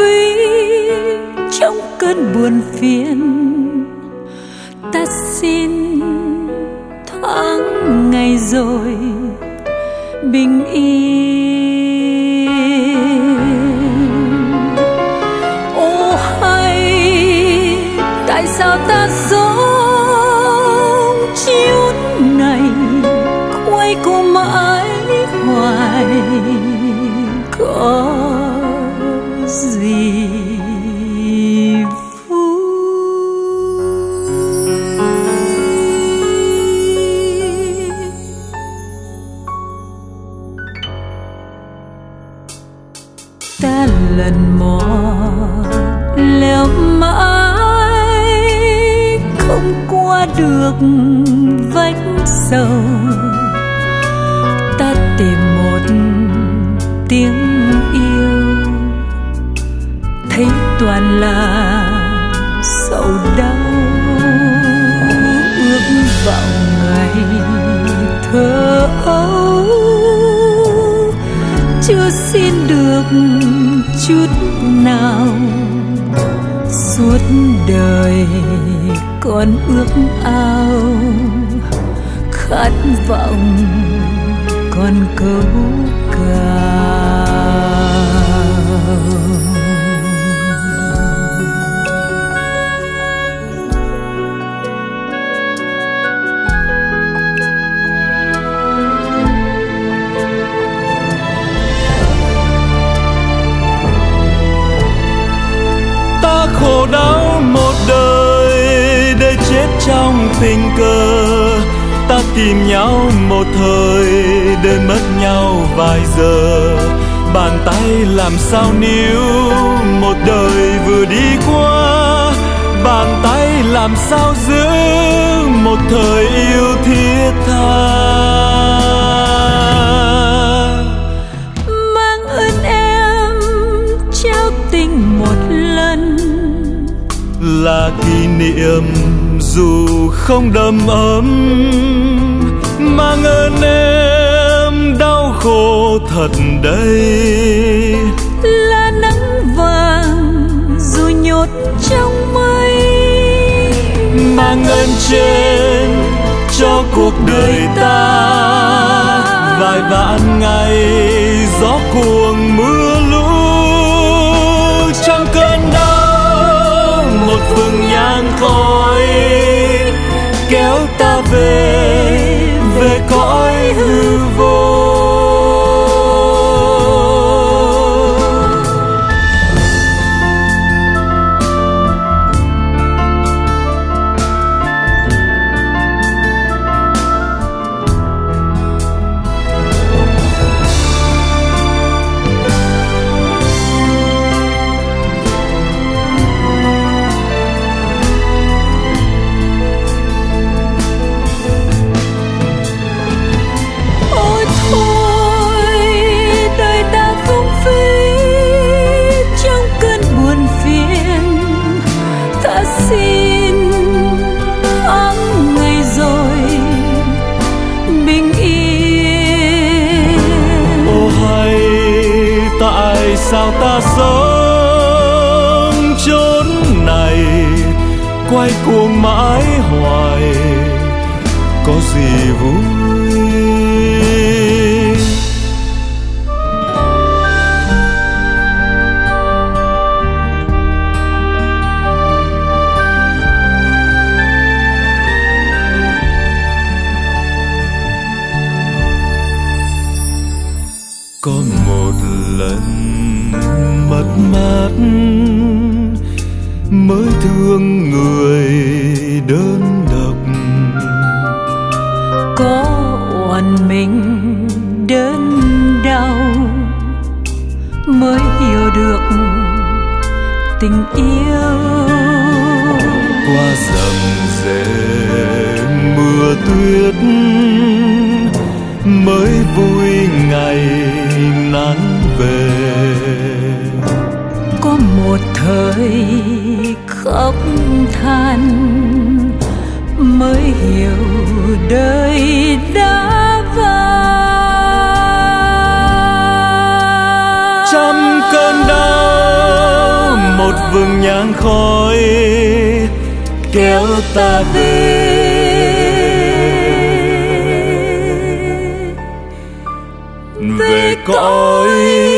phí trong cơn buồn phiền. Ta xin tháng ngày rồi bình yên. Ô hay tại sao ta sống chiếu này quay cùng mãi hoài, có gì ta lần mò leo mãi không qua được vách sầu. Ta tìm một tiếng yêu thấy toàn là sầu đau. Ước vọng ngày thơ ấu chưa xin được chút nào. Suốt đời còn ước ao khát vọng còn câu cao. Khổ đau một đời để chết trong tình cờ. Ta tìm nhau một thời để mất nhau vài giờ. Bàn tay làm sao níu một đời vừa đi qua. Bàn tay làm sao giữ một thời yêu thiết tha. Mang ơn em trao tình một lần là kỷ niệm dù không đầm ấm. Mang ơn em đau khổ thật đây, là nắng vàng dù nhốt trong mây. Mang ơn trên cho cuộc đời ta vài vạn ngày gió cuồng mưa lũ. Trong cơn đau một vầng nhang khói kéo ta về cõi hư vô. Sao ta sống chốn này quay cuồng mãi hoài, có gì vui. Có một lần mất mát mới thương người đơn độc. Có oan mình đớn đau mới hiểu được tình yêu. Qua rầm rề mưa tuyết mới vui ngày nắng về. Có một thời khóc than mới hiểu đời đã vàng. Trăm cơn đau vừng nhang khói kéo ta về cõi